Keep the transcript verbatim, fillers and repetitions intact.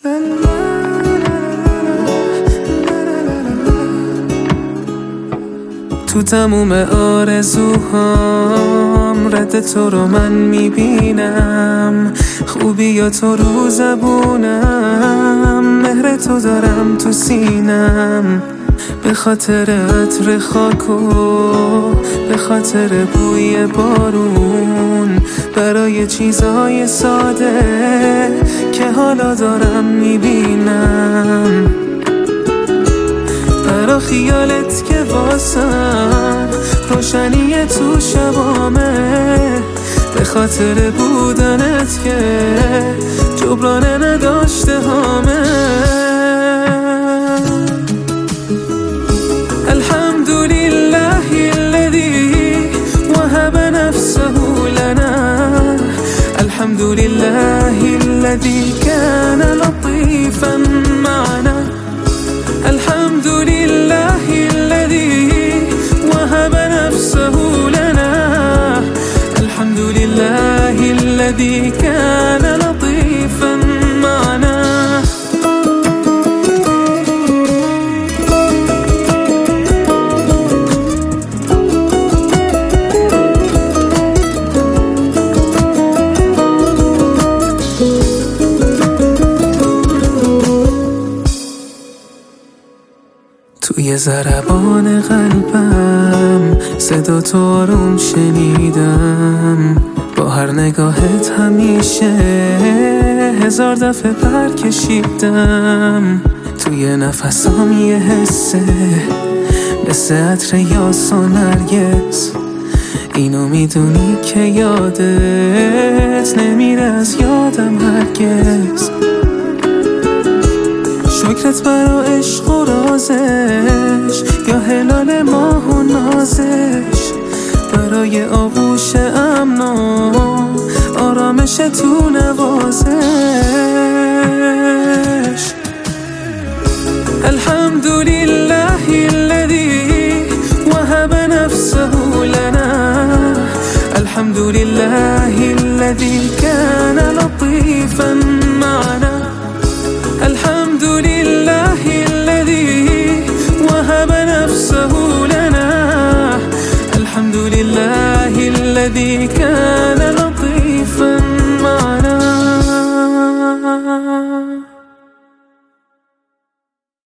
تو تموم آرزوهام رد تو رو من میبینم، خوبی یا تو رو زبونم، مهر تو دارم تو سینم، به خاطر عطر خاک و به خاطر بوی بارون، برای چیزای ساده که حالا دارم میبینم، برا خیالت که واسم روشنی تو شبامه، به خاطر بودنت که جبرانه نداشته هامه. الحمدلله الذي وهب نفسه لنا، الحمدلله الذي كان لطيفا معنا، الحمد لله الذي وهب نفسه لنا، الحمد لله الذي كان لطيفا معنا. توی ضربان قلبم صدا تو آروم شنیدم، با هر نگاهت همیشه هزار دفعه پر کشیدم، توی نفسام یه حسه مثل عطر یاس و نرگس، اینو میدونی که یادت نمیره از یادم هرگز، شکرت برا عشق و رازش، یا هلال ماه و نازش، برای آغوش امن و آرامش تو نوازش. الحمد لله الذي وهب نفسه لنا، الحمد لله الذي كان لطيفا معنا، الحمد لله الذي وهب نفسه لنا، الحمد لله الذي